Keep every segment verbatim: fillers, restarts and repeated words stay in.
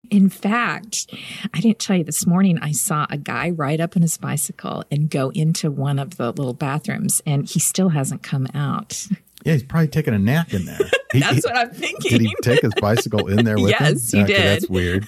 In fact, I didn't tell you this morning, I saw a guy ride up on his bicycle and go into one of the little bathrooms, and he still hasn't come out. Yeah, he's probably taking a nap in there. He, That's what I'm thinking. Did he take his bicycle in there with yes, him? Yes, he okay, did. That's weird.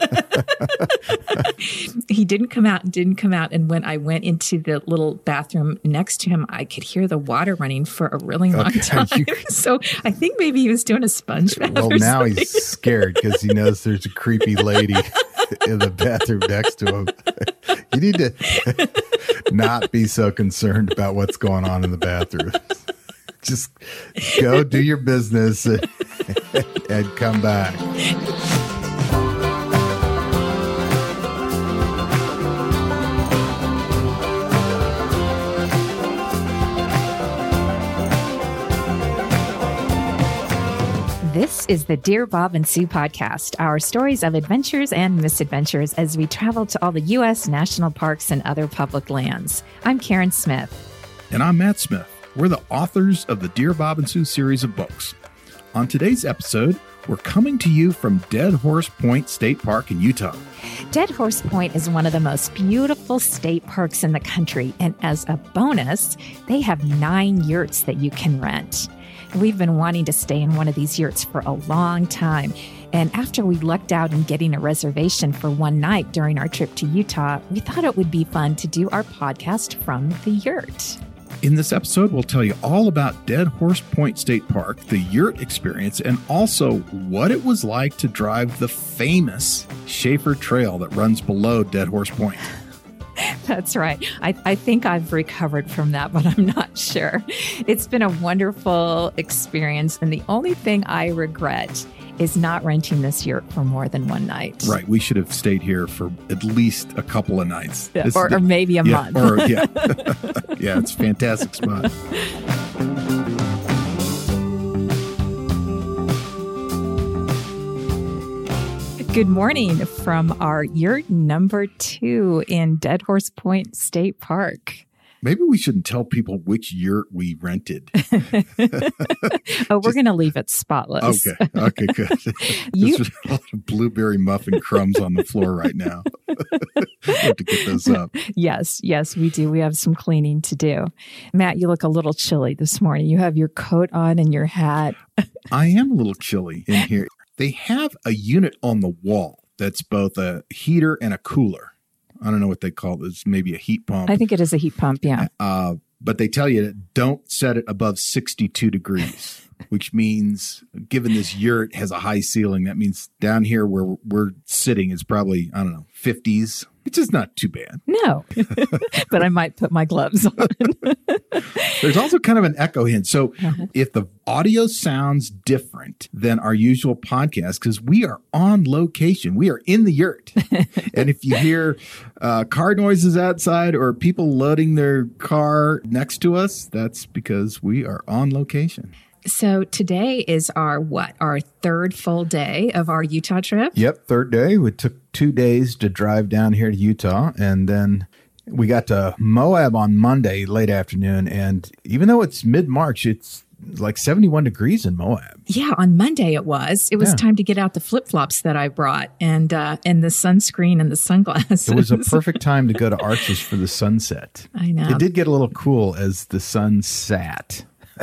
He didn't come out and didn't come out. And when I went into the little bathroom next to him, I could hear the water running for a really long Okay, time. you- So I think maybe he was doing a sponge bath. Well, or now something. he's scared because he knows there's a creepy lady in the bathroom next to him. You need to not be so concerned about what's going on in the bathroom. Just go do your business and, and come back. This is the Dear Bob and Sue podcast, our stories of adventures and misadventures as we travel to all the U S national parks and other public lands. I'm Karen Smith. And I'm Matt Smith. We're the authors of the Dear Bob and Sue series of books. On today's episode, we're coming to you from Dead Horse Point State Park in Utah. Dead Horse Point is one of the most beautiful state parks in the country, and as a bonus, they have nine yurts that you can rent. We've been wanting to stay in one of these yurts for a long time, and after we lucked out in getting a reservation for one night during our trip to Utah, we thought it would be fun to do our podcast from the yurt. In this episode, we'll tell you all about Dead Horse Point State Park, the yurt experience, and also what it was like to drive the famous Schaefer Trail that runs below Dead Horse Point. That's right. I, I think I've recovered from that, but I'm not sure. It's been a wonderful experience, and the only thing I regret is not renting this yurt for more than one night. Right. We should have stayed here for at least a couple of nights. Yeah, This or, is the- or maybe a yeah, month. Or, yeah. Yeah, it's a fantastic spot. Good morning from our yurt number two in Dead Horse Point State Park. Maybe we shouldn't tell people which yurt we rented. Oh, we're going to leave it spotless. Okay. Okay, good. You- There's a lot of blueberry muffin crumbs on the floor right now. We have to get those up. Yes, yes, we do. We have some cleaning to do. Matt, you look a little chilly this morning. You have your coat on and your hat. I am a little chilly in here. They have a unit on the wall that's both a heater and a cooler. I don't know what they call this. Maybe a heat pump. I think it is a heat pump, yeah. Uh, but they tell you don't set it above sixty-two degrees, which means given this yurt has a high ceiling, that means down here where we're sitting is probably, I don't know, fifties, which is not too bad. No, but I might put my gloves on. There's also kind of an echo hint. So Uh-huh. if the audio sounds different than our usual podcast, because we are on location, we are in the yurt. And if you hear uh, car noises outside or people loading their car next to us, that's because we are on location. So today is our what? Our third full day of our Utah trip. Yep, third day. We took two days to drive down here to Utah, and then we got to Moab on Monday late afternoon. And even though it's mid-March, it's like seventy-one degrees in Moab. Yeah, on Monday it was. It was Yeah. time to get out the flip-flops that I brought and uh, and the sunscreen and the sunglasses. It was a perfect time to go to Arches for the sunset. I know. It did get a little cool as the sun sat.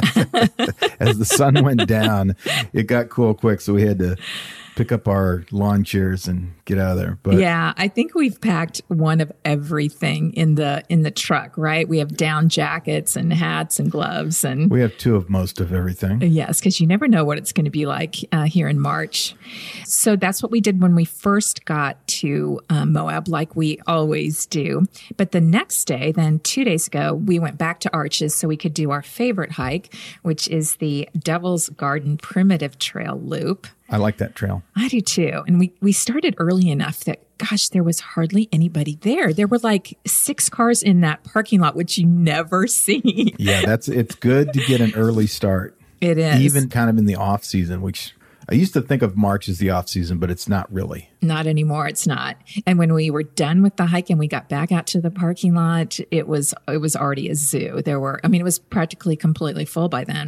As the sun went down, it got cool quick, so we had to pick up our lawn chairs and get out of there. But Yeah, I think we've packed one of everything in the in the truck, right? We have down jackets and hats and gloves and we have two of most of everything. yes, because you never know what it's going to be like uh, here in March. So that's what we did when we first got to uh, Moab, like we always do. But the next day, then two days ago, we went back to Arches so we could do our favorite hike, which is the Devil's Garden Primitive Trail Loop. I like that trail. I do too. And we, we started early enough that, gosh, there was hardly anybody there. There were like six cars in that parking lot, which you never see. Yeah, that's it's good to get an early start. It is. Even kind of in the off season, which I used to think of March as the off season, but it's not really. Not anymore. It's not. And when we were done with the hike and we got back out to the parking lot, it was it was already a zoo. There were, I mean, it was practically completely full by then. Yep.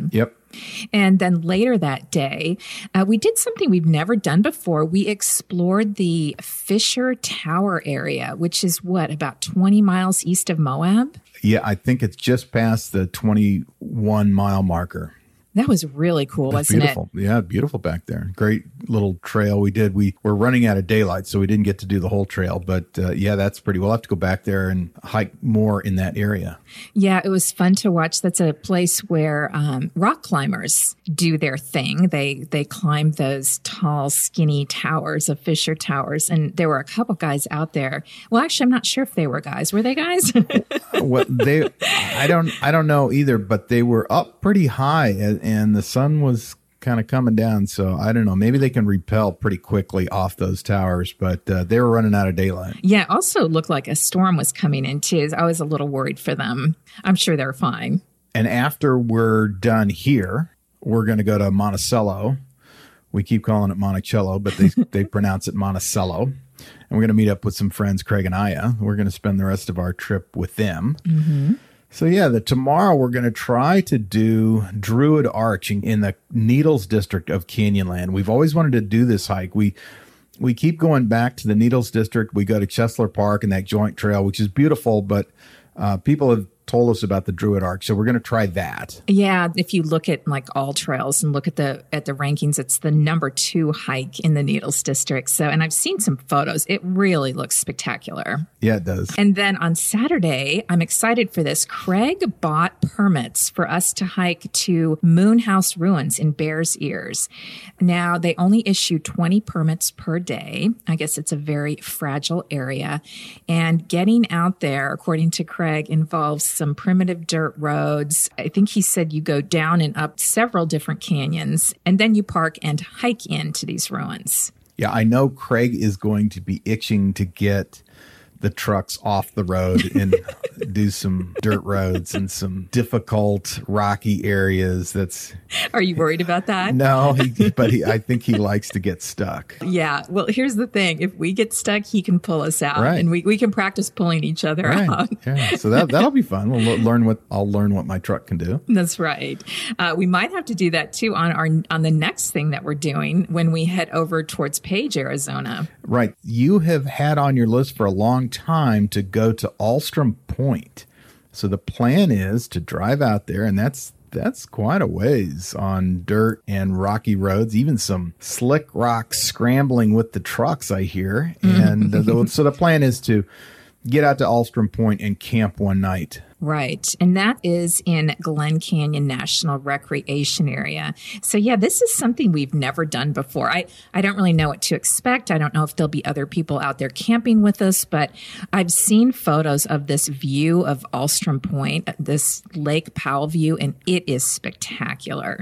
And then later that day, uh, we did something we've never done before. We explored the Fisher Tower area, which is what, about twenty miles east of Moab? Yeah, I think it's just past the twenty-one mile marker. That was really cool, That's wasn't beautiful. it? Yeah, beautiful back there. Great little trail we did. We were running out of daylight, so we didn't get to do the whole trail. But uh, yeah, that's pretty. We'll have to go back there and hike more in that area. Yeah, it was fun to watch. That's a place where um, rock climbers do their thing. They they climb those tall, skinny towers of Fisher Towers. And there were a couple guys out there. Well, actually, I'm not sure if they were guys. Were they guys? What they, I don't, I don't know either. But they were up pretty high, and, and the sun was kind of coming down. So I don't know. Maybe they can rappel pretty quickly off those towers. But uh, they were running out of daylight. Yeah, it also looked like a storm was coming in too. I was a little worried for them. I'm sure they're fine. And after we're done here, we're going to go to Monticello. We keep calling it Monticello, but they they pronounce it Monticello. And we're going to meet up with some friends, Craig and Aya. We're going to spend the rest of our trip with them. Mm-hmm. So yeah, the tomorrow we're going to try to do Druid Arch in, in the Needles district of Canyonland. We've always wanted to do this hike. We we keep going back to the Needles district. We go to Chesler Park and that joint trail, which is beautiful, but uh, people have told us about the Druid Arch, so we're going to try that. Yeah, if you look at like all trails and look at the at the rankings, it's the number two hike in the Needles district. So, and I've seen some photos. It really looks spectacular. Yeah, it does. And then on Saturday, I'm excited for this. Craig bought permits for us to hike to Moonhouse Ruins in Bears Ears. Now, they only issue twenty permits per day. I guess it's a very fragile area. And getting out there, according to Craig, involves some primitive dirt roads. I think he said you go down and up several different canyons, and then you park and hike into these ruins. Yeah, I know Craig is going to be itching to get the trucks off the road and do some dirt roads and some difficult rocky areas. That's. Are you worried about that? No, he, but he, I think he likes to get stuck. Yeah. Well, here's the thing. If we get stuck, he can pull us out, right. and we, we can practice pulling each other right. out. Yeah. So that, that'll be fun. We'll learn what I'll learn what my truck can do. That's right. Uh, we might have to do that too on our, on the next thing that we're doing when we head over towards Page, Arizona. Right. You have had on your list for a long time to go to Alstrom Point. So the plan is to drive out there, and that's that's quite a ways on dirt and rocky roads, even some slick rocks scrambling with the trucks, I hear. And the, so the plan is to get out to Alstrom Point and camp one night. Right. And that is in Glen Canyon National Recreation Area. So yeah, this is something we've never done before. I, I don't really know what to expect. I don't know if there'll be other people out there camping with us, but I've seen photos of this view of Alstrom Point, this Lake Powell view, and it is spectacular.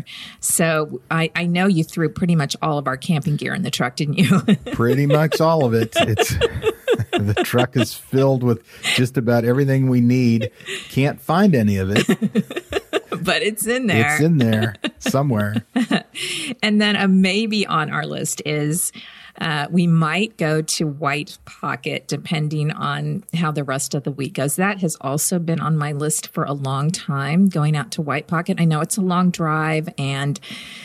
So I, I know you threw pretty much all of our camping gear in the truck, didn't you? Pretty much all of it. It's the truck is filled with just about everything we need. Can't find any of it. But it's in there. It's in there somewhere. And then a maybe on our list is uh, we might go to White Pocket, depending on how the rest of the week goes. That has also been on my list for a long time, going out to White Pocket. I know it's a long drive, and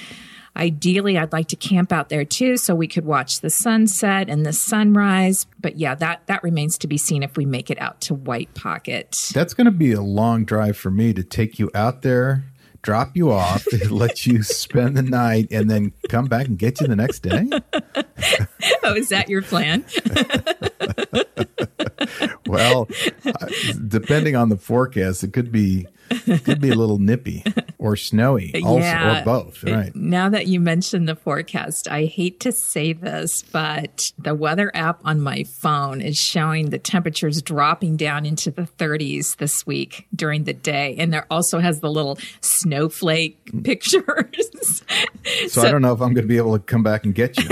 ideally, I'd like to camp out there too, so we could watch the sunset and the sunrise. But yeah, that, that remains to be seen if we make it out to White Pocket. That's going to be a long drive for me to take you out there, drop you off, let you spend the night, and then come back and get you the next day. Oh, is that your plan? Well, uh, depending on the forecast, it could be it could be a little nippy or snowy, also, yeah. or both. Right. Now that you mentioned the forecast, I hate to say this, but the weather app on my phone is showing the temperatures dropping down into the thirties this week during the day. And there also has the little snowflake pictures. So, so I don't know if I'm going to be able to come back and get you.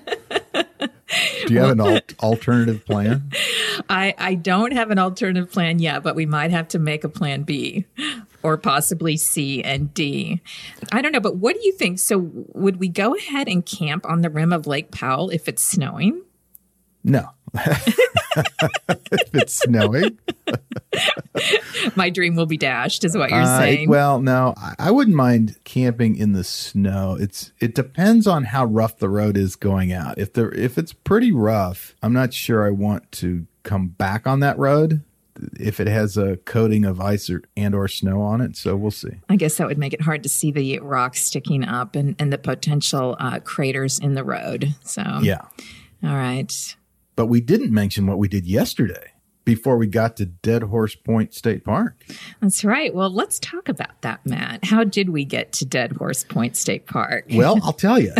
Do you have an al- alternative plan? I, I don't have an alternative plan yet, but we might have to make a plan B or possibly C and D. I don't know, but what do you think? So would we go ahead and camp on the rim of Lake Powell if it's snowing? No. If it's snowing. My dream will be dashed, is what you're Uh, saying. well, no, I, I wouldn't mind camping in the snow. It's it depends on how rough the road is going out. If the if it's pretty rough, I'm not sure I want to come back on that road if it has a coating of ice or, and or snow on it. So we'll see. I guess that would make it hard to see the rocks sticking up and, and the potential uh, craters in the road. So, Yeah. All right. But we didn't mention what we did yesterday before we got to Dead Horse Point State Park. That's right. Well, let's talk about that, Matt. How did we get to Dead Horse Point State Park? Well, I'll tell you.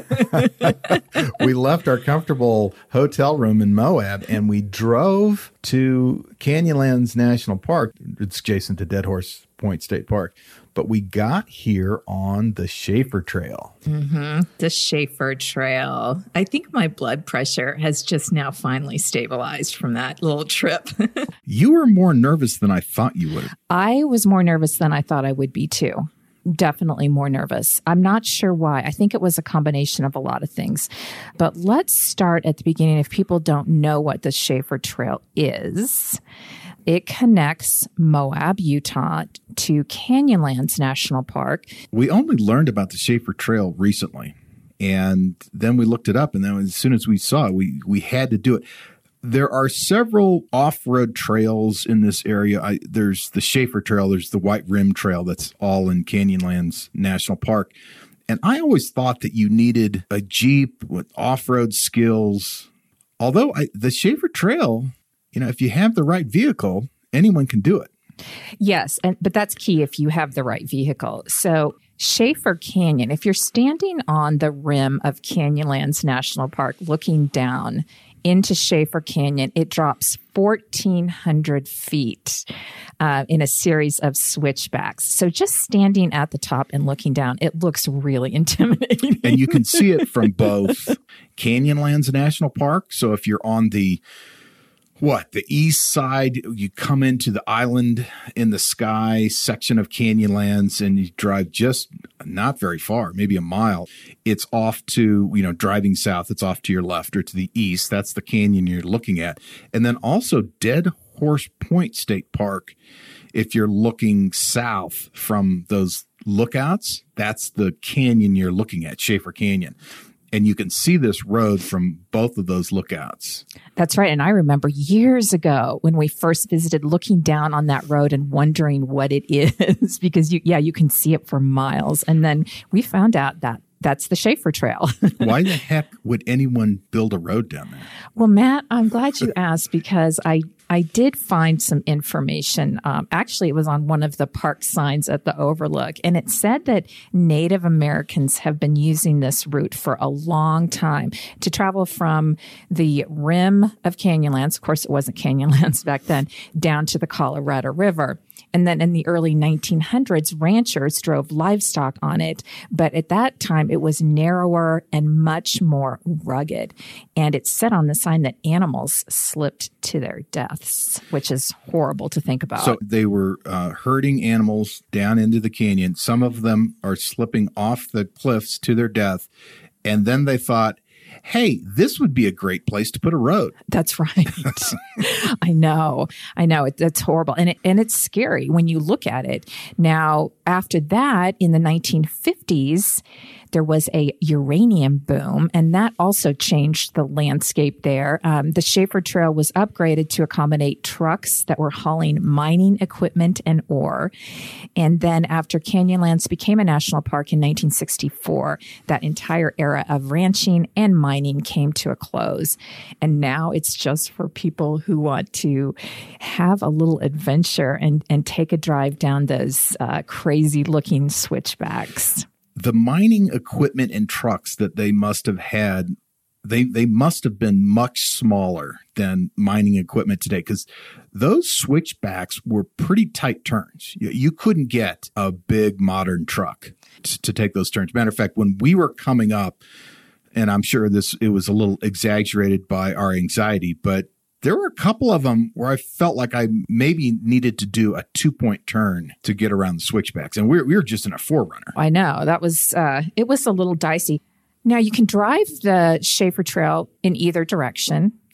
We left our comfortable hotel room in Moab and we drove to Canyonlands National Park. It's adjacent to Dead Horse Point State Park. But we got here on the Schaefer Trail. Mm-hmm. The Schaefer Trail. I think my blood pressure has just now finally stabilized from that little trip. You were more nervous than I thought you would. I was more nervous than I thought I would be, too. Definitely more nervous. I'm not sure why. I think it was a combination of a lot of things. But let's start at the beginning. If people don't know what the Schaefer Trail is, it connects Moab, Utah to Canyonlands National Park. We only learned about the Schaefer Trail recently, and then we looked it up, and then as soon as we saw it, we, we had to do it. There are several off-road trails in this area. I, there's the Schaefer Trail. There's the White Rim Trail. That's all in Canyonlands National Park. And I always thought that you needed a Jeep with off-road skills. Although I, the Schaefer Trail, you know, if you have the right vehicle, anyone can do it. Yes, and but that's key if you have the right vehicle. So Schaefer Canyon, if you're standing on the rim of Canyonlands National Park looking down into Schaefer Canyon, it drops fourteen hundred feet uh, in a series of switchbacks. So just standing at the top and looking down, it looks really intimidating. And you can see it from both Canyonlands National Park. So if you're on the What, the east side, you come into the island in the sky section of Canyonlands and you drive just not very far, maybe a mile. It's off to, you know, driving south, it's off to your left or to the east. That's the canyon you're looking at. And then also Dead Horse Point State Park, if you're looking south from those lookouts, that's the canyon you're looking at, Schaefer Canyon. And you can see this road from both of those lookouts. That's right. And I remember years ago when we first visited, looking down on that road and wondering what it is, because you, yeah, you can see it for miles. And then we found out that that's the Schaefer Trail. Why the heck would anyone build a road down there? Well, Matt, I'm glad you asked because I, I did find some information. Um, actually, it was on one of the park signs at the Overlook, and it said that Native Americans have been using this route for a long time to travel from the rim of Canyonlands. Of course, it wasn't Canyonlands back then, down to the Colorado River. And then in the early nineteen hundreds, ranchers drove livestock on it. But at that time, it was narrower and much more rugged. And it said on the sign that animals slipped to their deaths, which is horrible to think about. So they were uh, herding animals down into the canyon. Some of them are slipping off the cliffs to their death. And then they thought, hey, this would be a great place to put a road. That's right. I know. I know. It, that's horrible. And, it, and it's scary when you look at it. Now, after that, in the nineteen fifties, there was a uranium boom, and that also changed the landscape there. Um, the Schaefer Trail was upgraded to accommodate trucks that were hauling mining equipment and ore. And then after Canyonlands became a national park in nineteen sixty-four, that entire era of ranching and mining came to a close. And now it's just for people who want to have a little adventure and, and take a drive down those uh, crazy looking switchbacks. The mining equipment and trucks that they must have had, they they must have been much smaller than mining equipment today, because those switchbacks were pretty tight turns. You, you couldn't get a big modern truck to, to take those turns. Matter of fact, when we were coming up, and I'm sure this it was a little exaggerated by our anxiety, but there were a couple of them where I felt like I maybe needed to do a two-point turn to get around the switchbacks. And we were, we were just in a four runner. I know. That was, uh, it was a little dicey. Now, you can drive the Schaefer Trail in either direction.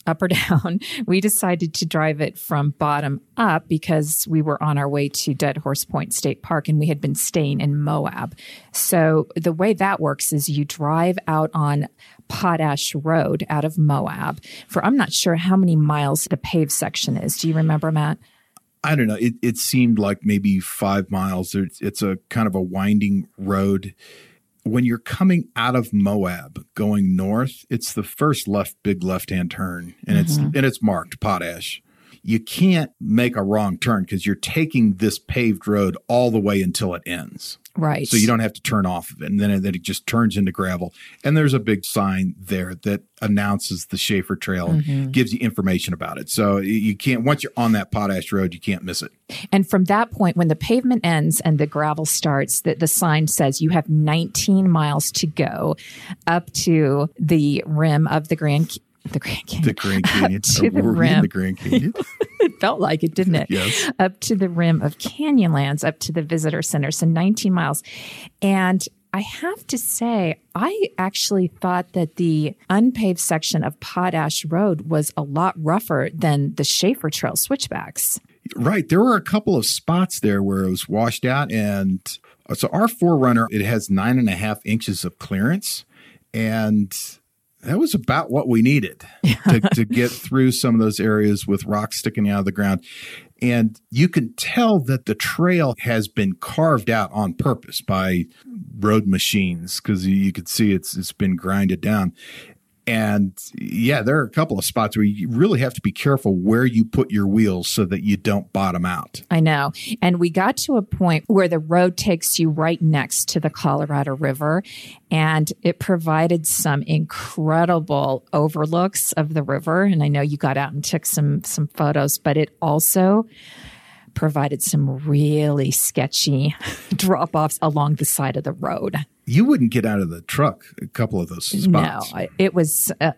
up or down. We decided to drive it from bottom up because we were on our way to Dead Horse Point State Park and we had been staying in Moab. So the way that works is you drive out on Potash Road out of Moab for, I'm not sure how many miles the paved section is. Do you remember, Matt? I don't know. It, it seemed like maybe five miles. It's, it's a kind of a winding road. When you're coming out of Moab going north, it's the first left big left-hand turn, and mm-hmm. it's and it's marked Potash. You can't make a wrong turn because you're taking this paved road all the way until it ends. Right. So you don't have to turn off of it. And then, then it just turns into gravel. And there's a big sign there that announces the Schaefer Trail and mm-hmm. gives you information about it. So you can't, once you're on that Potash Road, you can't miss it. And from that point, when the pavement ends and the gravel starts, the, the sign says you have nineteen miles to go up to the rim of the Grand The Grand Canyon. The Grand Canyon. To the Were we rim. in the Grand Canyon? It felt like it, didn't it? Yes. Up to the rim of Canyonlands, up to the visitor center. So nineteen miles. And I have to say, I actually thought that the unpaved section of Potash Road was a lot rougher than the Schaefer Trail switchbacks. Right. There were a couple of spots there where it was washed out. And so our four runner, it has nine and a half inches of clearance. And that was about what we needed to, to get through some of those areas with rocks sticking out of the ground. And you can tell that the trail has been carved out on purpose by road machines because you could see it's it's been grinded down. And yeah, there are a couple of spots where you really have to be careful where you put your wheels so that you don't bottom out. I know. And we got to a point where the road takes you right next to the Colorado River, and it provided some incredible overlooks of the river. And I know you got out and took some some photos, but it also provided some really sketchy drop-offs along the side of the road. You wouldn't get out of the truck a couple of those spots. No, it was, uh,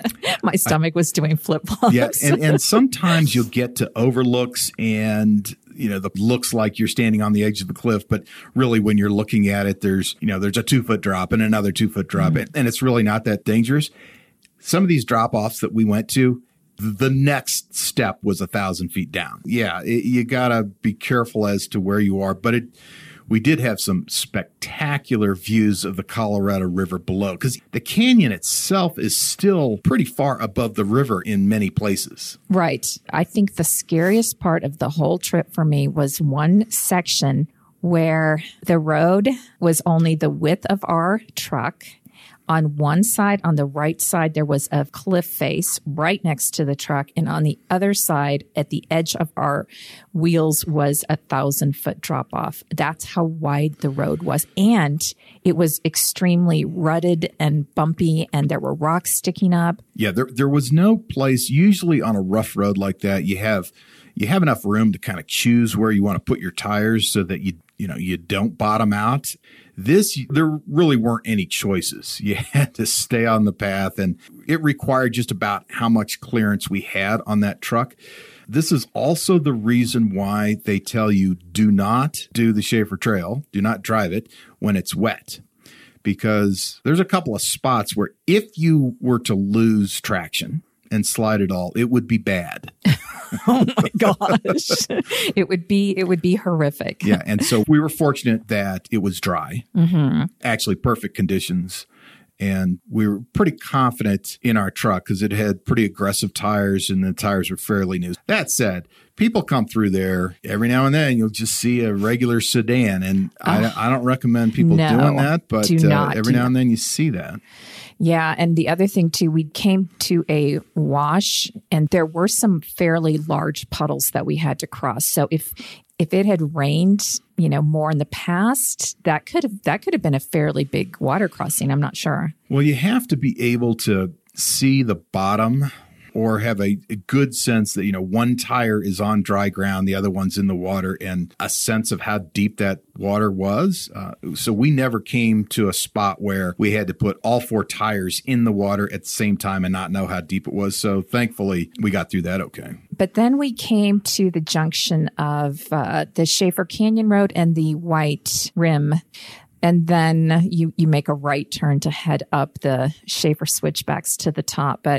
my stomach I, was doing flip-flops. Yeah, and, and sometimes you'll get to overlooks and, you know, the looks like you're standing on the edge of the cliff, but really when you're looking at it, there's, you know, there's a two-foot drop and another two-foot drop, mm. and, and it's really not that dangerous. Some of these drop-offs that we went to, the next step was a thousand feet down. Yeah, it, you got to be careful as to where you are, but it... We did have some spectacular views of the Colorado River below because the canyon itself is still pretty far above the river in many places. Right. I think the scariest part of the whole trip for me was one section where the road was only the width of our truck. On one side, on the right side, there was a cliff face right next to the truck. And on the other side, at the edge of our wheels, was a thousand foot drop off. That's how wide the road was. And it was extremely rutted and bumpy, and there were rocks sticking up. Yeah, there there was no place. Usually on a rough road like that, you have you have enough room to kind of choose where you want to put your tires so that you you know you don't bottom out. This, there really weren't any choices. You had to stay on the path, and it required just about how much clearance we had on that truck. This is also the reason why they tell you do not do the Schaefer Trail, do not drive it when it's wet, because there's a couple of spots where if you were to lose traction and slide it all, it would be bad. Oh my gosh. It would be, it would be horrific. Yeah. And so we were fortunate that it was dry, mm-hmm. actually perfect conditions. And we were pretty confident in our truck because it had pretty aggressive tires and the tires were fairly new. That said, people come through there every now and then. You'll just see a regular sedan. And oh, I, I don't recommend people no, doing that, but do not uh, every do now and that. then you see that. Yeah. And the other thing too, we came to a wash and there were some fairly large puddles that we had to cross. So if if it had rained, you know, more in the past, that could have that could have been a fairly big water crossing. I'm not sure. Well, you have to be able to see the bottom or have a, a good sense that, you know, one tire is on dry ground, the other one's in the water, and a sense of how deep that water was. Uh, so we never came to a spot where we had to put all four tires in the water at the same time and not know how deep it was. So thankfully, we got through that okay. But then we came to the junction of uh, the Schaefer Canyon Road and the White Rim. And then you, you make a right turn to head up the Schaefer switchbacks to the top. But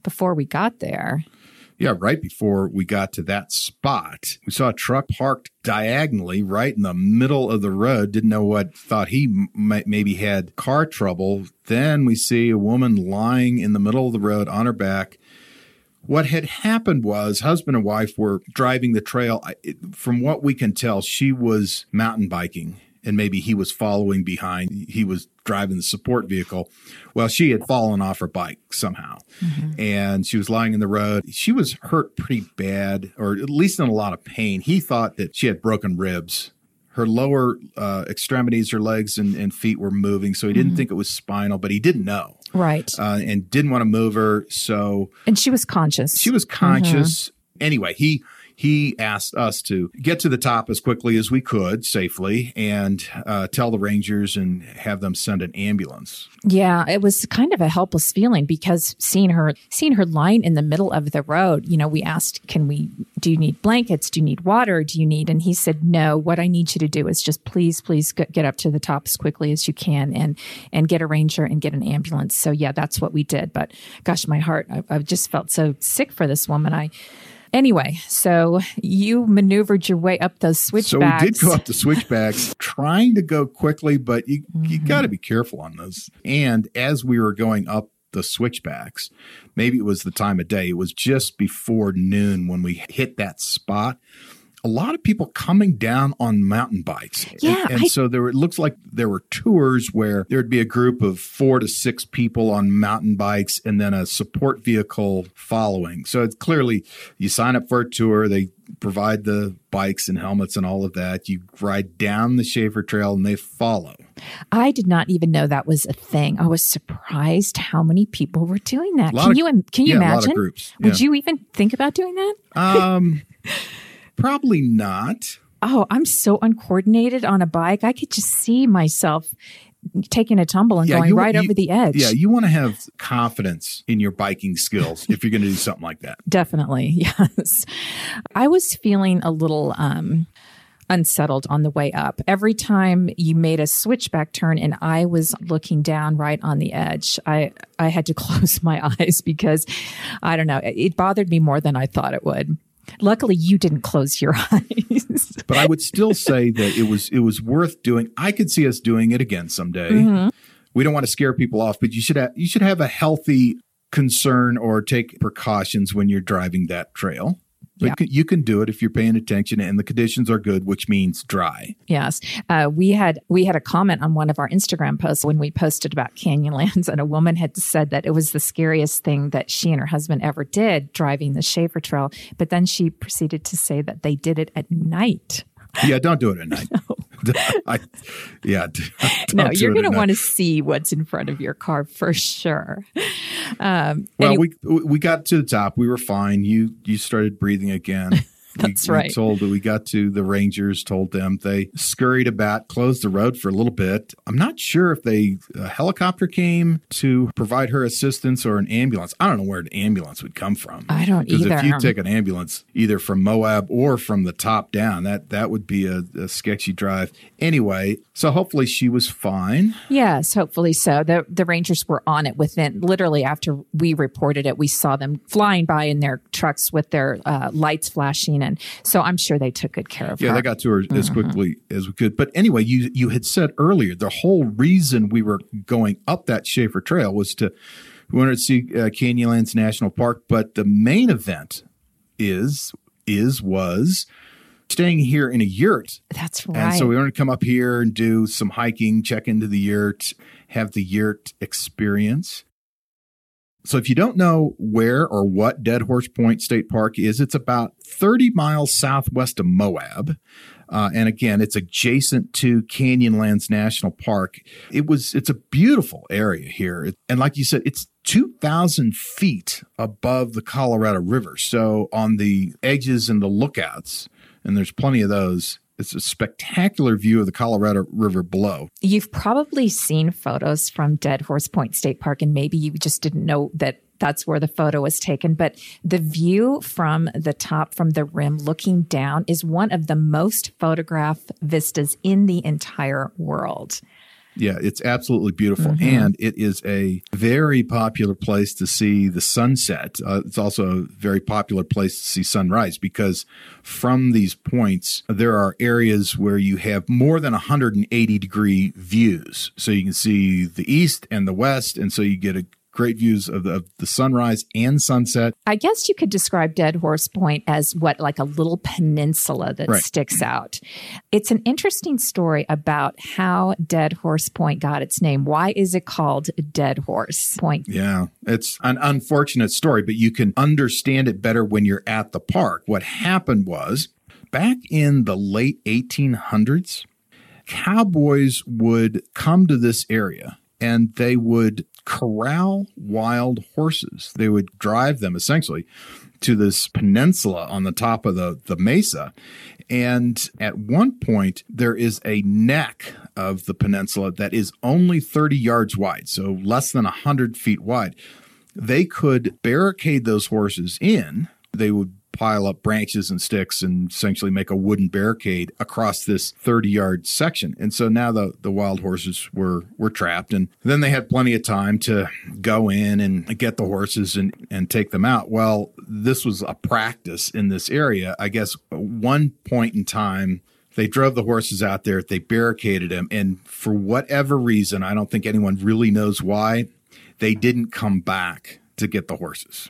before we got there. Yeah, right before we got to that spot, we saw a truck parked diagonally right in the middle of the road. Didn't know what, thought he m- maybe had car trouble. Then we see a woman lying in the middle of the road on her back. What had happened was husband and wife were driving the trail. From what we can tell, she was mountain biking, and maybe he was following behind. He was driving the support vehicle. Well, she had fallen off her bike somehow, mm-hmm. and she was lying in the road. She was hurt pretty bad, or at least in a lot of pain. He thought that she had broken ribs. Her lower uh, extremities, her legs and, and feet were moving, so he didn't mm-hmm. think it was spinal, but he didn't know. Right. Uh, and didn't want to move her, so... And she was conscious. She was conscious. Mm-hmm. Anyway, he... He asked us to get to the top as quickly as we could safely and uh, tell the Rangers and have them send an ambulance. Yeah, it was kind of a helpless feeling because seeing her seeing her lying in the middle of the road, you know, we asked, can we, do you need blankets? Do you need water? Do you need, and he said, no, what I need you to do is just please, please get up to the top as quickly as you can and, and get a ranger and get an ambulance. So yeah, that's what we did. But gosh, my heart, I, I just felt so sick for this woman. I, Anyway, so you maneuvered your way up those switchbacks. So we did go up the switchbacks, trying to go quickly, but you, mm-hmm. you got to be careful on those. And as we were going up the switchbacks, maybe it was the time of day, it was just before noon when we hit that spot. A lot of people coming down on mountain bikes. Yeah. And, and I, so there were, it looks like there were tours where there'd be a group of four to six people on mountain bikes and then a support vehicle following. So it's clearly you sign up for a tour. They provide the bikes and helmets and all of that. You ride down the Schaefer Trail and they follow. I did not even know that was a thing. I was surprised how many people were doing that. Can of, you, can you yeah, imagine? A lot of groups. Yeah. Would you even think about doing that? Um... Probably not. Oh, I'm so uncoordinated on a bike. I could just see myself taking a tumble and yeah, going you, right you, over the edge. Yeah, you want to have confidence in your biking skills if you're going to do something like that. Definitely, yes. I was feeling a little um, unsettled on the way up. Every time you made a switchback turn and I was looking down right on the edge, I, I had to close my eyes because, I don't know, it bothered me more than I thought it would. Luckily, you didn't close your eyes. But I would still say that it was it was worth doing. I could see us doing it again someday. Mm-hmm. We don't want to scare people off, but you should have, you should have a healthy concern or take precautions when you're driving that trail. But yeah. you can do it if you're paying attention and the conditions are good, which means dry. Yes. Uh, we had we had a comment on one of our Instagram posts when we posted about Canyonlands, and a woman had said that it was the scariest thing that she and her husband ever did driving the Schaefer Trail. But then she proceeded to say that they did it at night. Yeah, don't do it at night. No. I, yeah. No, you're going to want to see what's in front of your car for sure. Um, well, anyway. we we got to the top. We were fine. You you started breathing again. That's we, right. We told we got to the Rangers, told them. They scurried about, closed the road for a little bit. I'm not sure if they a helicopter came to provide her assistance or an ambulance. I don't know where an ambulance would come from. I don't either. Because if you take an ambulance either from Moab or from the top down, that that would be a, a sketchy drive. Anyway, so hopefully she was fine. Yes, hopefully so. The the Rangers were on it within, literally after we reported it, we saw them flying by in their trucks with their uh, lights flashing. And so I'm sure they took good care of yeah, her. Yeah, they got to her mm-hmm. as quickly as we could. But anyway, you you had said earlier, the whole reason we were going up that Schaefer Trail was to, we wanted to see uh, Canyonlands National Park. But the main event is, is, was staying here in a yurt. That's right. And so we wanted to come up here and do some hiking, check into the yurt, have the yurt experience. So if you don't know where or what Dead Horse Point State Park is, it's about thirty miles southwest of Moab. Uh, and again, it's adjacent to Canyonlands National Park. It was, it's a beautiful area here. And like you said, it's two thousand feet above the Colorado River. So on the edges and the lookouts, and there's plenty of those, it's a spectacular view of the Colorado River below. You've probably seen photos from Dead Horse Point State Park, and maybe you just didn't know that that's where the photo was taken. But the view from the top, from the rim looking down, is one of the most photographed vistas in the entire world. Yeah, it's absolutely beautiful. Mm-hmm. And it is a very popular place to see the sunset. Uh, it's also a very popular place to see sunrise because from these points, there are areas where you have more than one hundred eighty degree views. So you can see the east and the west. And so you get a great views of the, of the sunrise and sunset. I guess you could describe Dead Horse Point as what, like a little peninsula that Right. sticks out. It's an interesting story about how Dead Horse Point got its name. Why is it called Dead Horse Point? Yeah, it's an unfortunate story, but you can understand it better when you're at the park. What happened was back in the late eighteen hundreds, cowboys would come to this area and they would corral wild horses. They would drive them essentially to this peninsula on the top of the, the mesa. And at one point, there is a neck of the peninsula that is only thirty yards wide, so less than one hundred feet wide. They could barricade those horses in. They would pile up branches and sticks and essentially make a wooden barricade across this thirty-yard section. And so now the, the wild horses were were trapped. And then they had plenty of time to go in and get the horses and, and take them out. Well, this was a practice in this area. I guess at one point in time, they drove the horses out there, they barricaded them, and for whatever reason, I don't think anyone really knows why, they didn't come back to get the horses.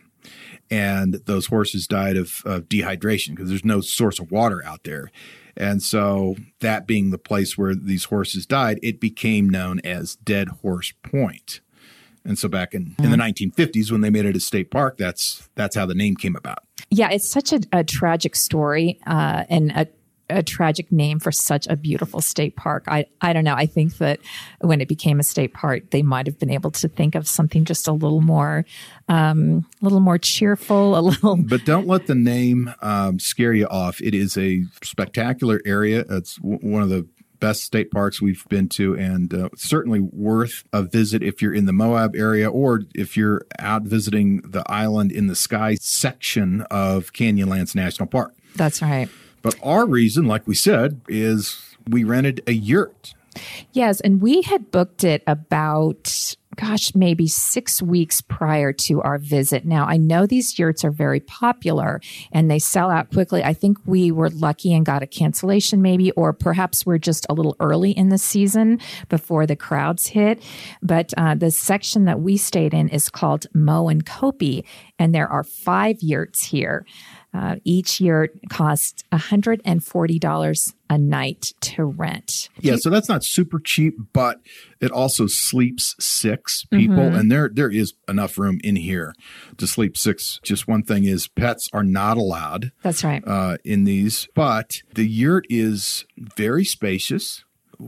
And those horses died of, of dehydration because there's no source of water out there. And so that being the place where these horses died, it became known as Dead Horse Point. And so back in, in the nineteen fifties, when they made it a state park, that's that's how the name came about. Yeah, it's such a, a tragic story uh, and a a tragic name for such a beautiful state park. I, I don't know. I think that when it became a state park, they might have been able to think of something just a little more, um, a little more cheerful, a little. But don't let the name um, scare you off. It is a spectacular area. It's w- one of the best state parks we've been to, and uh, certainly worth a visit if you're in the Moab area or if you're out visiting the Island in the Sky section of Canyonlands National Park. That's right. But our reason, like we said, is we rented a yurt. Yes, and we had booked it about, gosh, maybe six weeks prior to our visit. Now, I know these yurts are very popular and they sell out quickly. I think we were lucky and got a cancellation maybe, or perhaps we're just a little early in the season before the crowds hit. But uh, the section that we stayed in is called Mo and Kopi, and there are five yurts here. Uh, each yurt costs one hundred forty dollars a night to rent. Yeah, so that's not super cheap, but it also sleeps six people, Mm-hmm. and there there is enough room in here to sleep six. Just one thing is pets are not allowed. That's right. Uh, in these, but the yurt is very spacious,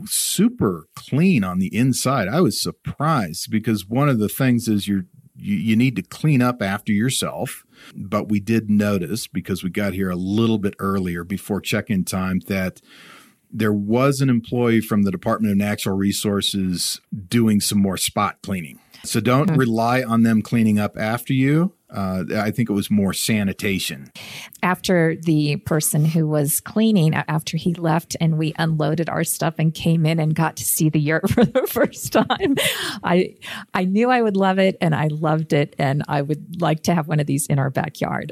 super clean on the inside. I was surprised because one of the things is you're You, you need to clean up after yourself. But we did notice, because we got here a little bit earlier before check-in time, that there was an employee from the Department of Natural Resources doing some more spot cleaning. So don't mm-hmm. rely on them cleaning up after you. Uh, I think it was more sanitation. After the person who was cleaning, after he left and we unloaded our stuff and came in and got to see the yurt for the first time, I I knew I would love it, and I loved it, and I would like to have one of these in our backyard.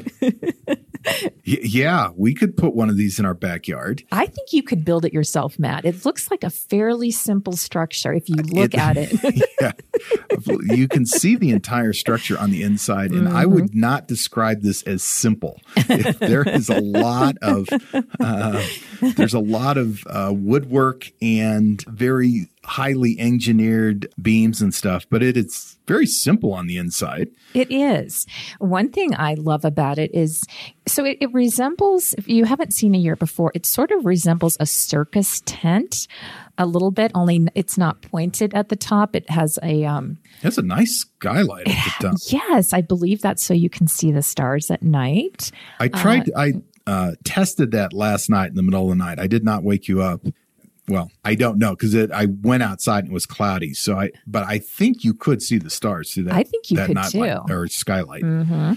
Yeah, we could put one of these in our backyard. I think you could build it yourself, Matt. It looks like a fairly simple structure if you look it, at it. Yeah, you can see the entire structure on the inside, and mm-hmm. I would not describe this as simple. There is a lot of uh, there's a lot of uh, woodwork and very highly engineered beams and stuff, but it is very simple on the inside. It is. One thing I love about it is, so it, it resembles, if you haven't seen a yurt before, it sort of resembles a circus tent a little bit, only it's not pointed at the top. It has a... Um, That's a nice skylight at the top. Yes, I believe that's so you can see the stars at night. I tried, uh, I uh, tested that last night in the middle of the night. I did not wake you up. Well, I don't know because I went outside and it was cloudy. So I, but I think you could see the stars through that. I think you that could night too. light or skylight. Mm-hmm.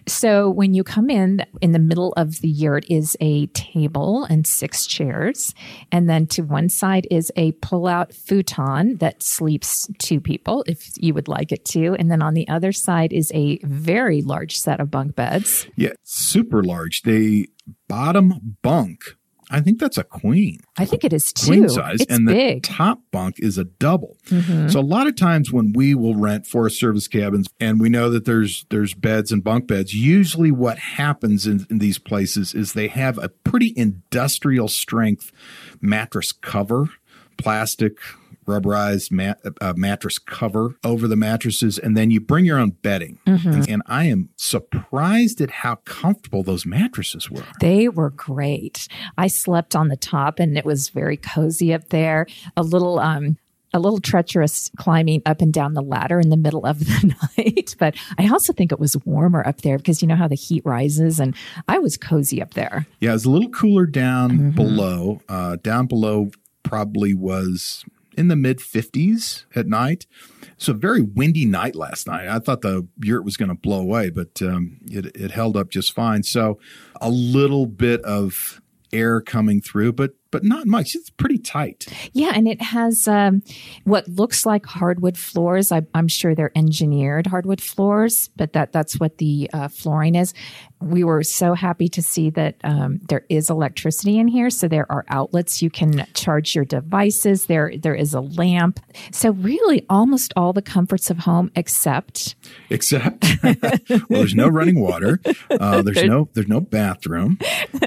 So when you come in, in the middle of the yurt is a table and six chairs. And then to one side is a pull-out futon that sleeps two people, if you would like it to. And then on the other side is a very large set of bunk beds. Yeah, super large. The bottom bunk, I think that's a queen. I think it is too. Queen size. It's and big. The top bunk is a double. Mm-hmm. So a lot of times when we will rent Forest Service cabins and we know that there's there's beds and bunk beds, usually what happens in, in these places is they have a pretty industrial strength mattress cover, plastic, rubberized mat, uh, mattress cover over the mattresses, and then you bring your own bedding. Mm-hmm. And, and I am surprised at how comfortable those mattresses were. They were great. I slept on the top, and it was very cozy up there. A little, um, a little treacherous climbing up and down the ladder in the middle of the night, but I also think it was warmer up there because you know how the heat rises, and I was cozy up there. Yeah, it was a little cooler down mm-hmm. below. Uh, down below probably was in the mid fifties at night. So a very windy night last night. I thought the yurt was going to blow away, but um, it, it held up just fine. So a little bit of air coming through, but but not much. It's pretty tight. Yeah, and it has um, what looks like hardwood floors. I, I'm sure they're engineered hardwood floors, but that that's what the uh, flooring is. We were so happy to see that um, there is electricity in here, so there are outlets. You can charge your devices. There there is a lamp. So really, almost all the comforts of home, except except well, there's no running water. Uh, there's no there's no bathroom,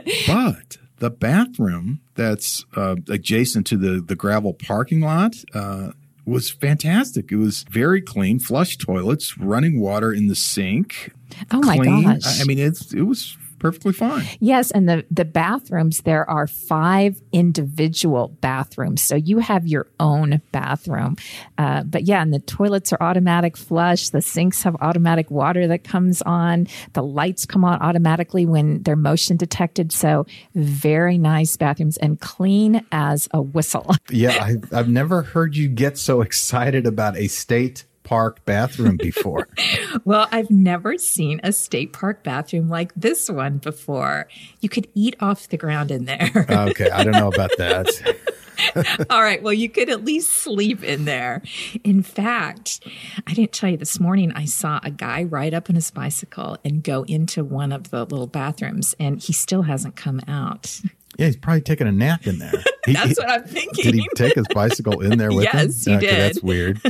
but the bathroom that's uh, adjacent to the, the gravel parking lot uh, was fantastic. It was very clean, flush toilets, running water in the sink. Oh, my clean. gosh. I mean, it's it was perfectly fine. Yes, and the, the bathrooms, there are five individual bathrooms. So you have your own bathroom. Uh, but yeah, and the toilets are automatic flush. The sinks have automatic water that comes on. The lights come on automatically when they're motion detected. So very nice bathrooms and clean as a whistle. Yeah, I, I've never heard you get so excited about a state park bathroom before. Well, I've never seen a state park bathroom like this one before. You could eat off the ground in there. Okay, I don't know about that. All right, well, you could at least sleep in there. In fact, I didn't tell you this morning, I saw a guy ride up on his bicycle and go into one of the little bathrooms, and he still hasn't come out. Yeah, he's probably taking a nap in there. He, That's what I'm thinking. Did he take his bicycle in there with yes, him? Yes, he okay, did. That's weird.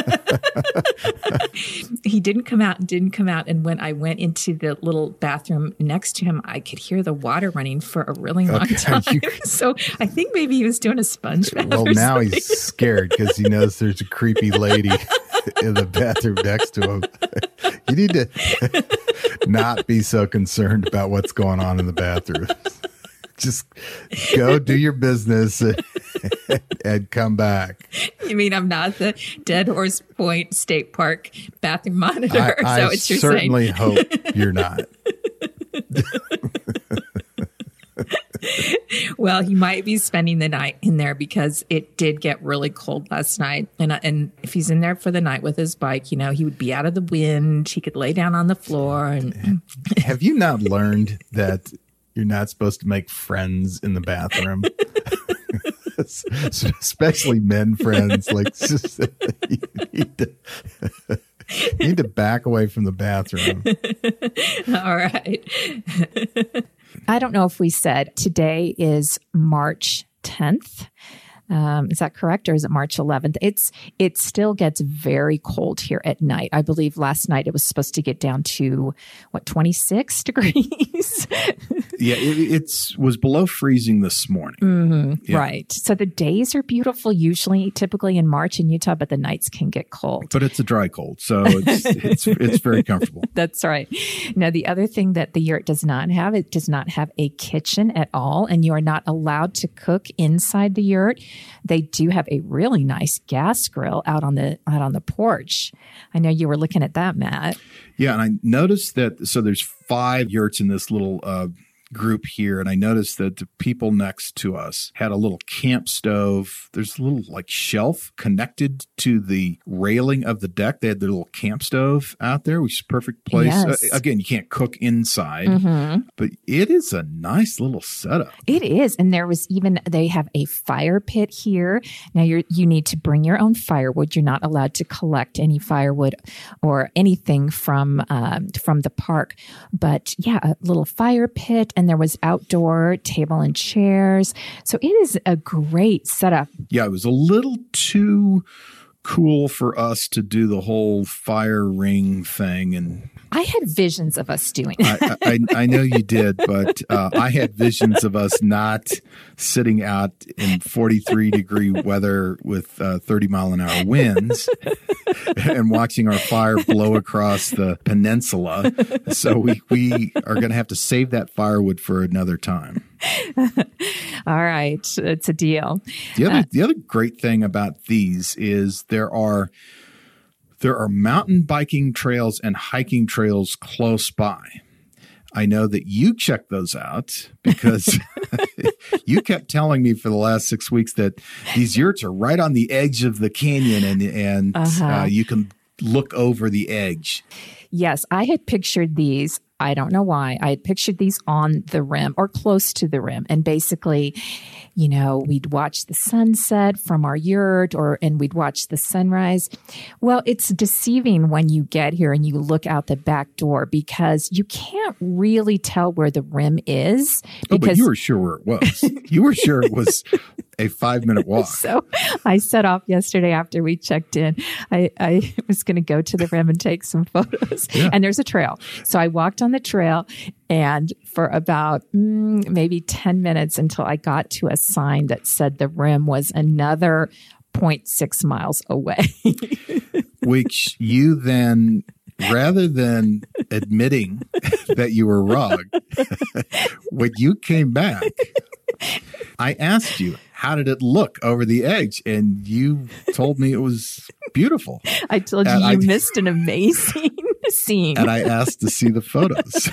He didn't come out and didn't come out. And when I went into the little bathroom next to him, I could hear the water running for a really long Okay, time. you- So I think maybe he was doing a sponge bath. Well, or now something. he's scared because he knows there's a creepy lady in the bathroom next to him. You need to not be so concerned about what's going on in the bathroom. Just go do your business and, and come back. You mean I'm not the Dead Horse Point State Park bathroom monitor? I, Is that I what you're certainly saying? hope you're not. Well, he might be spending the night in there because it did get really cold last night. And and if he's in there for the night with his bike, you know, he would be out of the wind. He could lay down on the floor. And Have you not learned that you're not supposed to make friends in the bathroom? Especially men friends. Like, just, you need to, you need to back away from the bathroom. all right. I don't know if we said today is March tenth. Um, is that correct? Or is it March eleventh? It's, it still gets very cold here at night. I believe last night it was supposed to get down to what, twenty-six degrees? Yeah, it it's was below freezing this morning. Mm-hmm, Yeah. Right. So the days are beautiful, usually, typically in March in Utah, but the nights can get cold. But it's a dry cold, so it's it's it's very comfortable. That's right. Now, the other thing that the yurt does not have, it does not have a kitchen at all, and you are not allowed to cook inside the yurt. They do have a really nice gas grill out on the out on the porch. I know you were looking at that, Matt. Yeah, and I noticed that. So there's five yurts in this little uh, group here, and I noticed that the people next to us had a little camp stove. There's a little like shelf connected to the railing of the deck. They had their little camp stove out there, which is a perfect place. Yes. Uh, again, you can't cook inside, Mm-hmm. but it is a nice little setup. It is. And there was even, they have a fire pit here. Now you're, you need to bring your own firewood. You're not allowed to collect any firewood or anything from, um, from the park. But yeah, a little fire pit, and there was outdoor table and chairs. So it is a great setup. Yeah, it was a little too cool for us to do the whole fire ring thing, and I had visions of us doing it. I, I, I know you did, but uh, I had visions of us not sitting out in forty-three degree weather with uh, thirty mile an hour winds and watching our fire blow across the peninsula. So we, we are going to have to save that firewood for another time. All right. It's a deal. The other, Uh, the other great thing about these is there are there are mountain biking trails and hiking trails close by. I know that you checked those out because you kept telling me for the last six weeks that these yurts are right on the edge of the canyon, and and Uh-huh. uh, you can look over the edge. Yes, I had pictured these. I don't know why. I had pictured these on the rim or close to the rim. And basically, you know, we'd watch the sunset from our yurt, or and we'd watch the sunrise. Well, it's deceiving when you get here and you look out the back door, because you can't really tell where the rim is. Oh, but Because you were sure where it was. You were sure it was a five minute walk. So I set off yesterday after we checked in. I, I was going to go to the rim and take some photos. Yeah. And there's a trail. So I walked on the trail, and for about mm, maybe ten minutes until I got to a sign that said the rim was another zero point six miles away. Which you then, rather than admitting that you were wrong, when you came back, I asked you, how did it look over the edge? And you told me it was beautiful. I told you And you I- missed an amazing scene. And I asked to see the photos,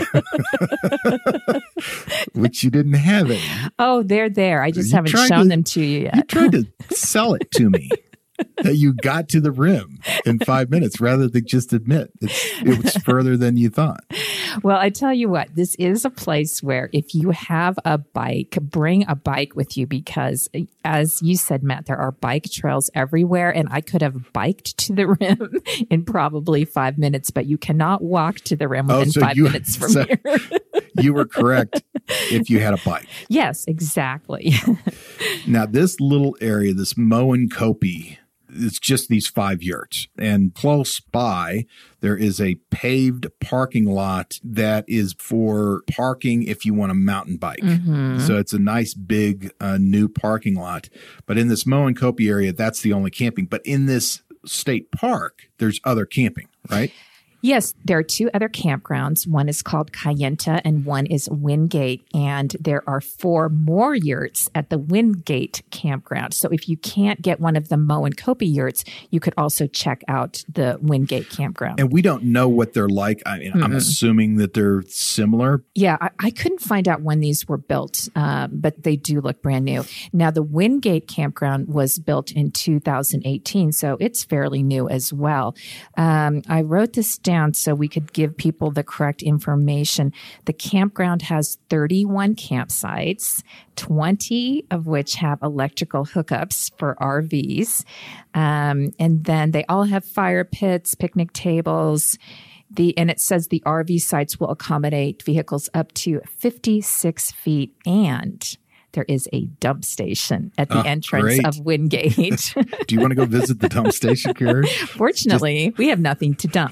which you didn't have any. Oh, they're there. I just You haven't tried shown to- them to you yet. You tried to sell it to me that you got to the rim in five minutes rather than just admit it's, it was further than you thought. Well, I tell you what, this is a place where if you have a bike, bring a bike with you, because as you said, Matt, there are bike trails everywhere, and I could have biked to the rim in probably five minutes, but you cannot walk to the rim Oh, within so five you- minutes from so- here. You were correct if you had a bike. Yes, exactly. Now, this little area, this Moenkopi, it's just these five yurts. And close by, there is a paved parking lot that is for parking if you want a mountain bike. Mhm. So it's a nice big uh, new parking lot. But in this Moenkopi area, that's the only camping. But in this state park, there's other camping, right? Yes, there are two other campgrounds. One is called Kayenta and one is Wingate. And there are four more yurts at the Wingate campground. So if you can't get one of the Moenkopi yurts, you could also check out the Wingate campground. And we don't know what they're like. I mean, I'm Mm-mm. assuming that they're similar. Yeah, I, I couldn't find out when these were built, um, but they do look brand new. Now, the Wingate campground was built in two thousand eighteen, so it's fairly new as well. Um, I wrote this down so we could give people the correct information. The campground has thirty-one campsites, twenty of which have electrical hookups for R Vs. Um, and then they all have fire pits, picnic tables. The, and it says the R V sites will accommodate vehicles up to fifty-six feet, and there is a dump station at the Oh, entrance great. of Wingate. Do you want to go visit the dump station, Karen? Fortunately, we have nothing to dump.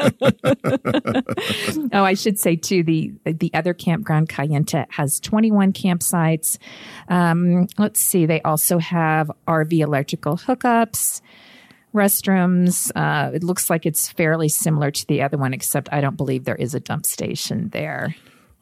Oh, I should say too, the the other campground, Kayenta, has twenty-one campsites. Um, let's see, they also have R V electrical hookups, restrooms. Uh, it looks like it's fairly similar to the other one, except I don't believe there is a dump station there.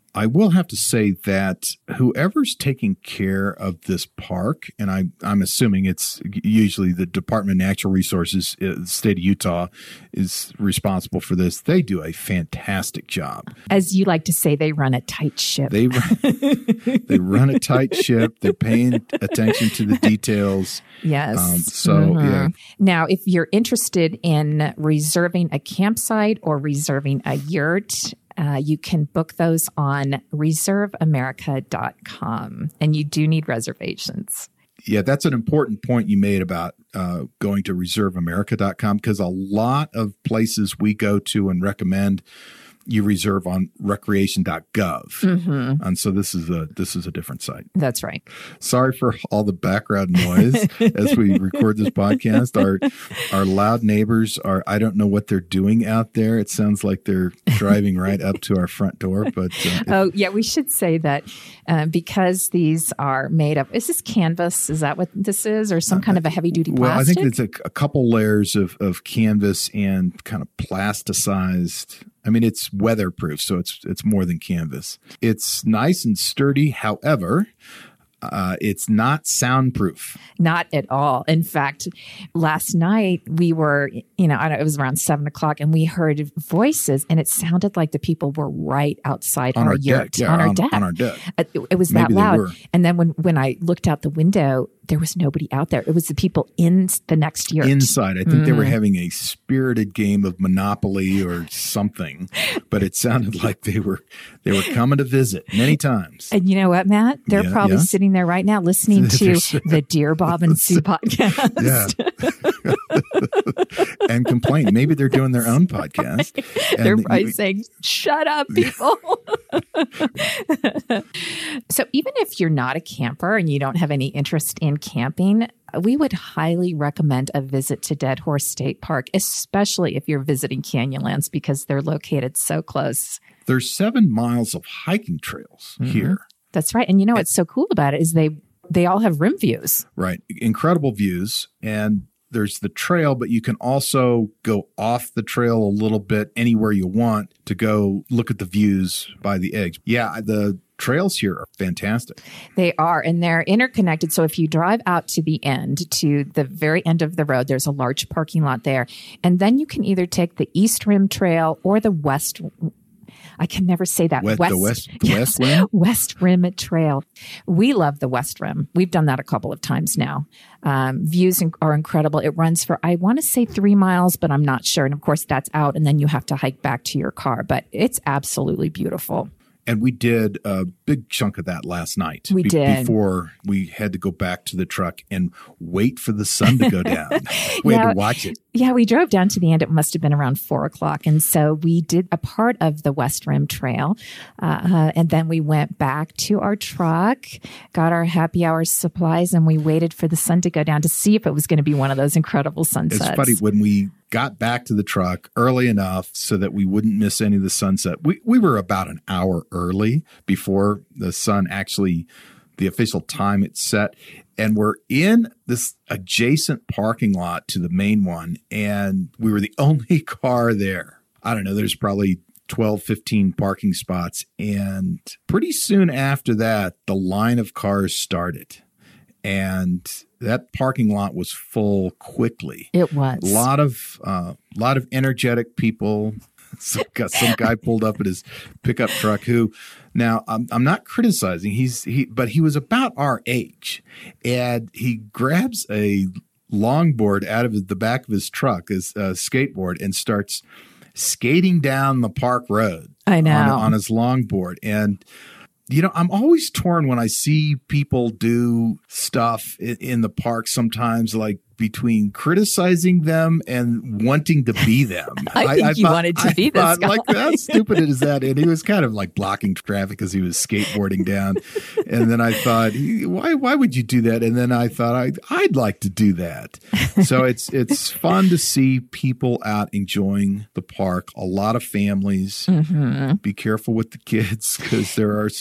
I will have to say that whoever's taking care of this park, and I, I'm assuming it's usually the Department of Natural Resources, uh, the state of Utah, is responsible for this. They do a fantastic job. As you like to say, they run a tight ship. They run, they run a tight ship. They're paying attention to the details. Yes. Um, so, Mhm. yeah. Now, if you're interested in reserving a campsite or reserving a yurt, Uh, you can book those on reserve america dot com, and you do need reservations. Yeah, that's an important point you made about uh, going to reserve america dot com, because a lot of places we go to and recommend you reserve on recreation dot gov. Mm-hmm. And so this is a this is a different site. That's right. Sorry for all the background noise as we record this podcast. Our our loud neighbors are, I don't know what they're doing out there. It sounds like they're driving right up to our front door. But uh, if, Oh, yeah, we should say that uh, because these are made of, is this canvas? Is that what this is? Or some kind of a heavy duty well, plastic? I think it's a, a couple layers of, of canvas and kind of plasticized. I mean, it's weatherproof, so it's it's more than canvas. It's nice and sturdy. However, uh, it's not soundproof. Not at all. In fact, last night we were, you know, I don't, it was around seven o'clock, and we heard voices, and it sounded like the people were right outside On our, our yurt, deck, yeah, on our on- deck. on our deck. It, it was Maybe that they loud. were. And then when when I looked out the window, there was nobody out there. It was the people in the next yurt. Inside, I think they were Mm. having a spirited game of Monopoly or something, but it sounded like they were they were coming to visit many times. And you know what, Matt? They're Yeah, probably yeah. sitting there right now listening to They're- the Dear Bob and Sue podcast. Yeah. And complaining. Maybe they're doing their own podcast. And They're you- probably saying, shut up, people. So even if you're not a camper and you don't have any interest in camping, we would highly recommend a visit to Dead Horse State Park, especially if you're visiting Canyonlands, because they're located so close. There's seven miles of hiking trails Mm-hmm. here. That's right. And you know what's so cool about it is they they all have rim views. Right. Incredible views. And there's the trail, but you can also go off the trail a little bit anywhere you want to go look at the views by the edge. Yeah, the trails here are fantastic. They are, and they're interconnected. So if you drive out to the end, to the very end of the road, there's a large parking lot there. And then you can either take the East Rim Trail or the West I can never say that. West, the West, the yes, West Rim? West Rim Trail. We love the West Rim. We've done that a couple of times now. Um, views are incredible. It runs for, I want to say three miles, but I'm not sure. And of course, that's out. And then you have to hike back to your car. But it's absolutely beautiful. And we did a big chunk of that last night. We did. Before we had to go back to the truck and wait for the sun to go down. We Yeah. had to watch it. Yeah, we drove down to the end. It must have been around four o'clock. And so we did a part of the West Rim Trail. Uh, and then we went back to our truck, got our happy hour supplies, and we waited for the sun to go down to see if it was going to be one of those incredible sunsets. It's funny, when we got back to the truck early enough so that we wouldn't miss any of the sunset. We we were about an hour early before the sun actually, the official time it set. And we're in this adjacent parking lot to the main one. And we were the only car there. I don't know, there's probably twelve, fifteen parking spots. And pretty soon after that, the line of cars started. And that parking lot was full quickly. It was. A lot of uh, lot of energetic people. Some guy, some guy pulled up at his pickup truck who, now I'm, I'm not criticizing. He's he, but he was about our age, and he grabs a longboard out of the back of his truck, his uh, skateboard, and starts skating down the park road. I know. on, on his longboard. And you know, I'm always torn when I see people do stuff in, in the park sometimes, like between criticizing them and wanting to be them. I think you wanted to I be this thought, guy. Like, how stupid is that? And he was kind of like blocking traffic as he was skateboarding down. And then I thought, why why would you do that? And then I thought, I'd, I'd like to do that. So it's it's fun to see people out enjoying the park. A lot of families. Mm-hmm. Be careful with the kids because there are some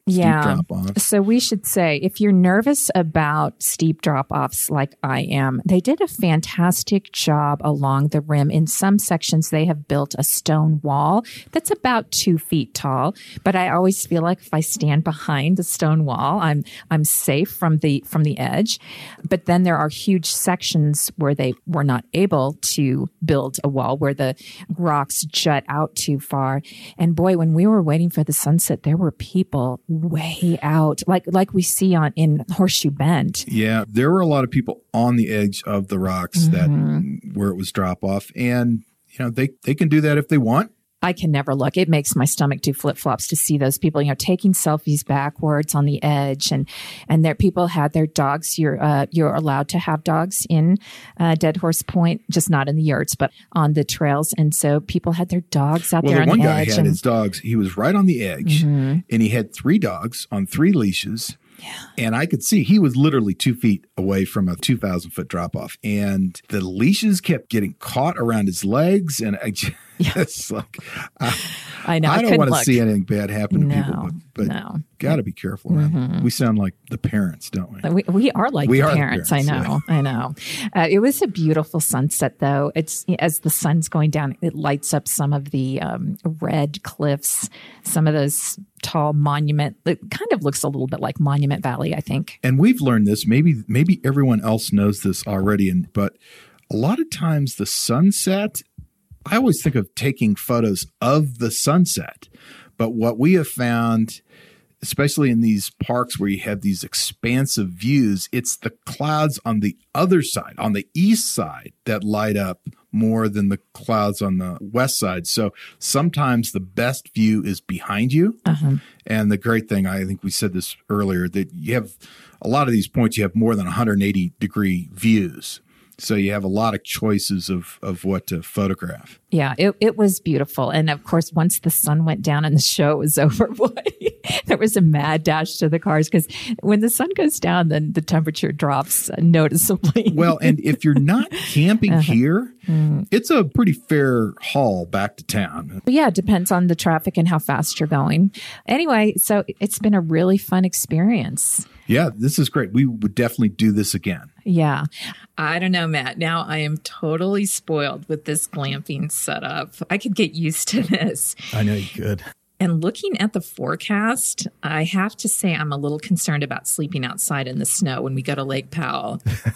Yeah. drop-offs. So we should say, if you're nervous about steep drop-offs like I am, they did a fantastic job along the rim. In some sections, they have built a stone wall that's about two feet tall. But I always feel like if I stand behind the stone wall, I'm I'm safe from the from the edge. But then there are huge sections where they were not able to build a wall, where the rocks jut out too far. And boy, when we were waiting for the sunset, there were people way out, like like we see on in Horseshoe Bend. Yeah, there were a lot of people on the edge of the rocks mm-hmm. that where it was drop off, and you know they they can do that if they want. I can never look. It makes my stomach do flip flops to see those people, you know, taking selfies backwards on the edge, and and there people had their dogs. You're uh, you're allowed to have dogs in uh, Dead Horse Point, just not in the yurts, but on the trails. And so people had their dogs out well, there the on one the guy edge. had and, his dogs. He was right on the edge, mm-hmm. and he had three dogs on three leashes. Yeah. And I could see he was literally two feet away from a two thousand foot drop off. And the leashes kept getting caught around his legs. And I just, yeah. it's like, I, I know. I, I don't want to look. see anything bad happen to no, people, but, but no. got to be careful. Right? Mm-hmm. We sound like the parents, don't we? We, we are like we the are parents. the parents. I know. Yeah. I know. Uh, it was a beautiful sunset, though. It's as the sun's going down, it lights up some of the um, red cliffs, some of those tall monument. It kind of looks a little bit like Monument Valley, I think. And we've learned this. Maybe maybe everyone else knows this already. And but a lot of times the sunset, I always think of taking photos of the sunset. But what we have found, especially in these parks where you have these expansive views, it's the clouds on the other side, on the east side, that light up more than the clouds on the west side. So sometimes the best view is behind you. Uh-huh. And the great thing, I think we said this earlier, that you have a lot of these points, you have more than one hundred eighty degree views. So you have a lot of choices of, of what to photograph. Yeah, it, it was beautiful. And of course, once the sun went down and the show was over, boy, there was a mad dash to the cars, because when the sun goes down, then the temperature drops noticeably. Well, and if you're not camping uh-huh. here, mm. it's a pretty fair haul back to town. But yeah, it depends on the traffic and how fast you're going. Anyway, so it's been a really fun experience. Yeah, this is great. We would definitely do this again. Yeah. I don't know, Matt. Now I am totally spoiled with this glamping setup. I could get used to this. I know you could. And looking at the forecast, I have to say I'm a little concerned about sleeping outside in the snow when we go to Lake Powell.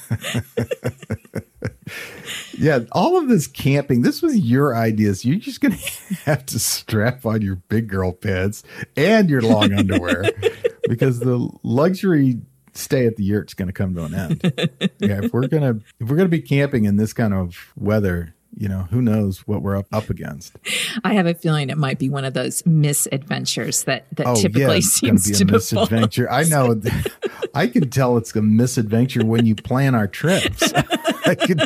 Yeah, all of this camping, this was your ideas. You're just going to have to strap on your big girl pants and your long underwear because the luxury stay at the yurt's going to come to an end. Yeah, if we're going to if we're going to be camping in this kind of weather, you know, who knows what we're up, up against. I have a feeling it might be one of those misadventures that, that oh, typically yeah, seems be a to misadventure. I know. I can tell it's a misadventure when you plan our trips. I can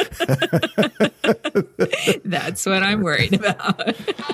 That's what I'm worried about.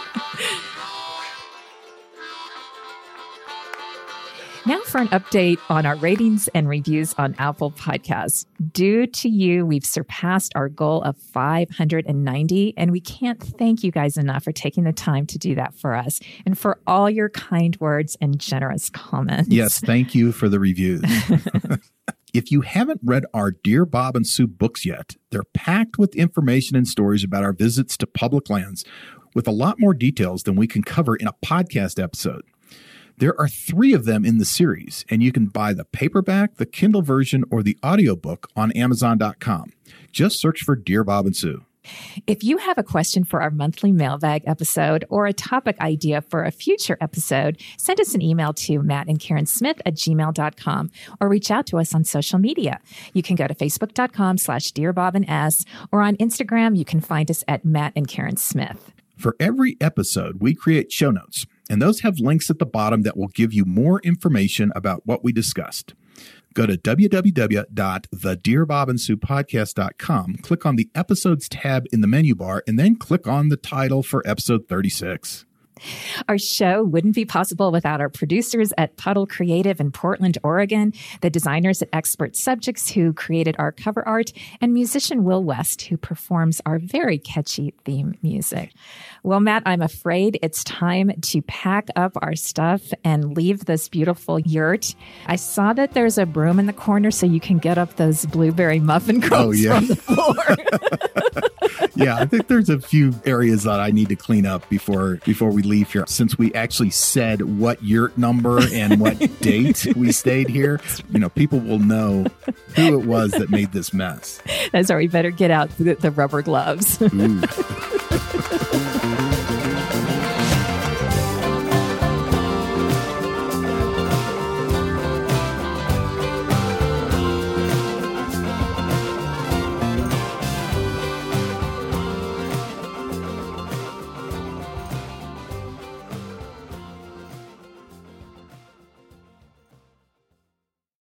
Now for an update on our ratings and reviews on Apple Podcasts. Due to you, we've surpassed our goal of five hundred ninety, and we can't thank you guys enough for taking the time to do that for us and for all your kind words and generous comments. Yes, thank you for the reviews. If you haven't read our Dear Bob and Sue books yet, they're packed with information and stories about our visits to public lands with a lot more details than we can cover in a podcast episode. There are three of them in the series, and you can buy the paperback, the Kindle version, or the audiobook on amazon dot com. Just search for Dear Bob and Sue. If you have a question for our monthly mailbag episode or a topic idea for a future episode, send us an email to matt and karen smith at gmail dot com or reach out to us on social media. You can go to facebook dot com slash dear bob and s, or on Instagram, you can find us at Matt and Karen Smith. For every episode, we create show notes, and those have links at the bottom that will give you more information about what we discussed. Go to w w w dot the dear bob and sue podcast dot com, click on the Episodes tab in the menu bar, and then click on the title for episode thirty-six. Our show wouldn't be possible without our producers at Puddle Creative in Portland, Oregon, the designers at Expert Subjects who created our cover art, and musician Will West, who performs our very catchy theme music. Well, Matt, I'm afraid it's time to pack up our stuff and leave this beautiful yurt. I saw that there's a broom in the corner so you can get up those blueberry muffin crumbs oh, yeah. from the floor. Yeah, I think there's a few areas that I need to clean up before before we leave here. Since we actually said what yurt number and what date we stayed here, you know, people will know who it was that made this mess. That's right. We better get out the, the rubber gloves. Ooh.